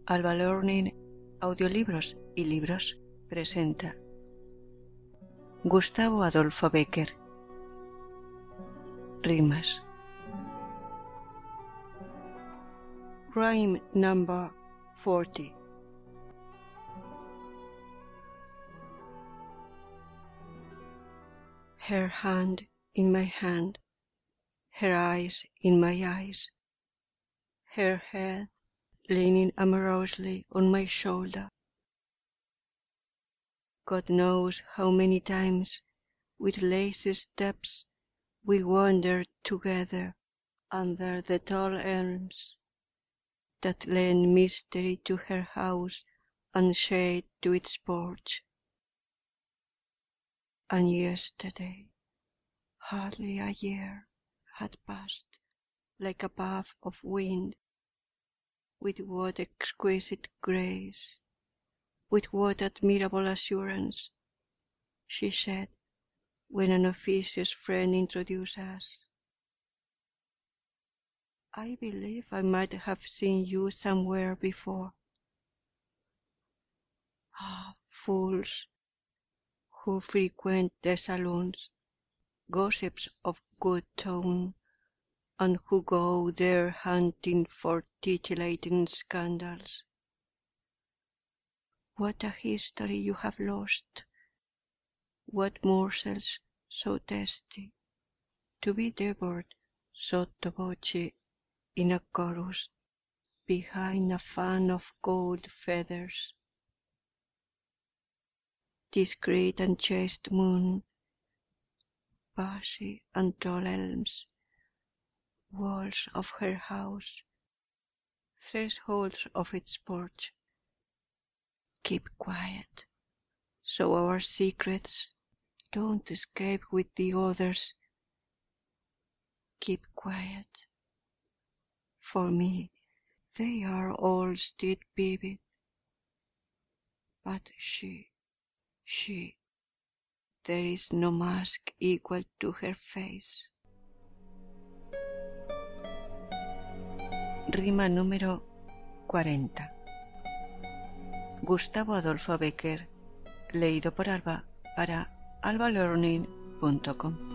Alba Learning Audiolibros y Libros presenta Gustavo Adolfo Bécquer. Rimas. Rhyme number 40. Her hand in my hand, her eyes in my eyes, her head leaning amorously on my shoulder. God knows how many times with lazy steps we wandered together under the tall elms that lend mystery to her house and shade to its porch. And yesterday, hardly a year, had passed like a puff of wind. With what exquisite grace, with what admirable assurance, she said, when an officious friend introduced us, "I believe I might have seen you somewhere before." Ah, fools who frequent the saloons, gossips of good tone, and who go there hunting for titillating scandals. What a history you have lost! What morsels so tasty, to be devoured sotto voce in a chorus, behind a fan of gold feathers. Discreet and chaste moon, bushy and tall elms, walls of her house, thresholds of its porch. Keep quiet, so our secrets don't escape with the others. Keep quiet. For me, they are all still vivid. But she, there is no mask equal to her face. Rima número 40. Gustavo Adolfo Bécquer, leído por Alba para albalearning.com.